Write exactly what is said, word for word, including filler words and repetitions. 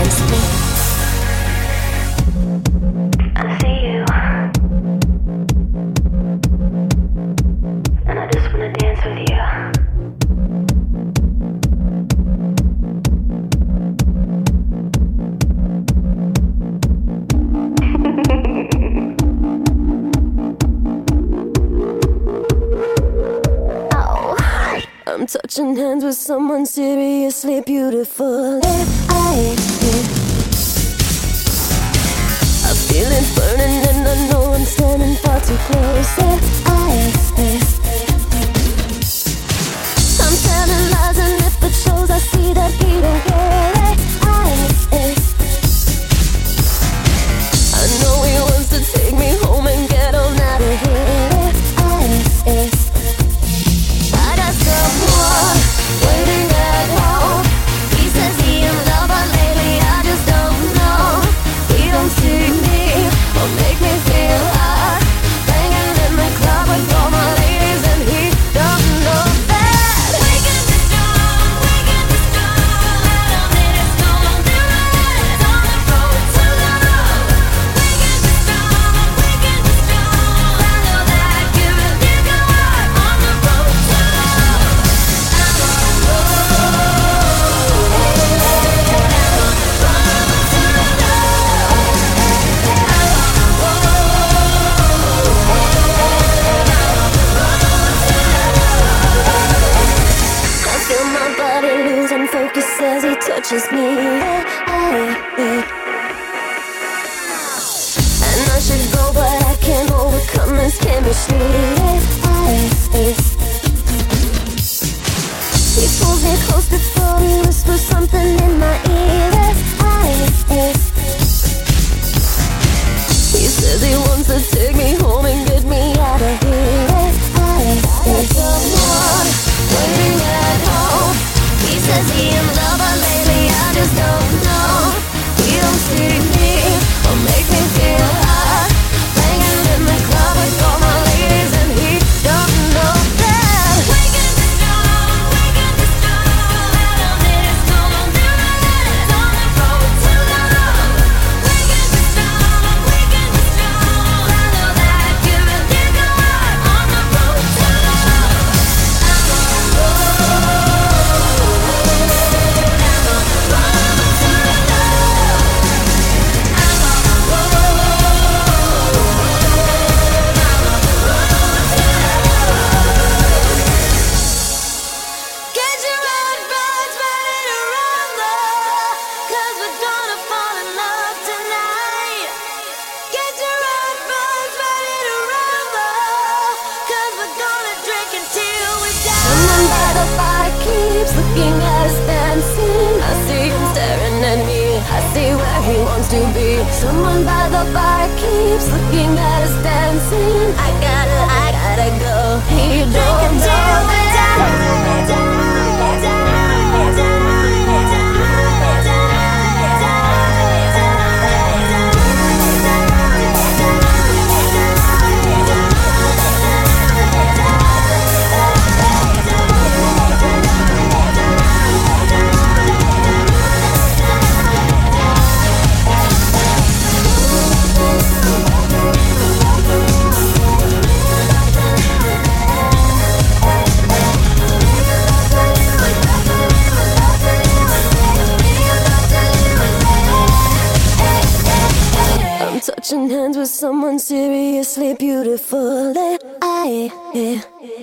Touching hands with someone seriously beautiful. I, I feel it burning and I know I'm standing far too close. I, I'm telling lies and if it shows I see that he don't care. I, I know he wants to take me home and get on out of here. I, waiting at home. He says he in love, but lately I just don't know. He don't see me or make me feel high. Banging in the club with all my ladies and he don't know that. We can be strong, we can be strong. I don't need it, no longer right. On the road to love. We can be strong, we can be strong. I know that you really go out on the road to love. Focus as he touches me, and I should go, but I can't overcome this chemistry. He pulls me close before he whispers something in my ear. He says he wants to take me home and get me out of here. There's someone waiting at home. He says he in love, but lately I just don't know. He don't see me or make me feel high. Banging in the club with all my ladies and he don't know that. We can be strong, we can be strong. I don't need it, no longer right. On the road to love. We can be strong, we can be strong. I know that you really go out on the road to love. I'm on the road. Looking at us dancing, I see him staring at me. I see where he wants to be. Someone by the bar keeps looking at us dancing. I gotta, I gotta go. He don't know that. Touching hands with someone seriously beautiful. I, I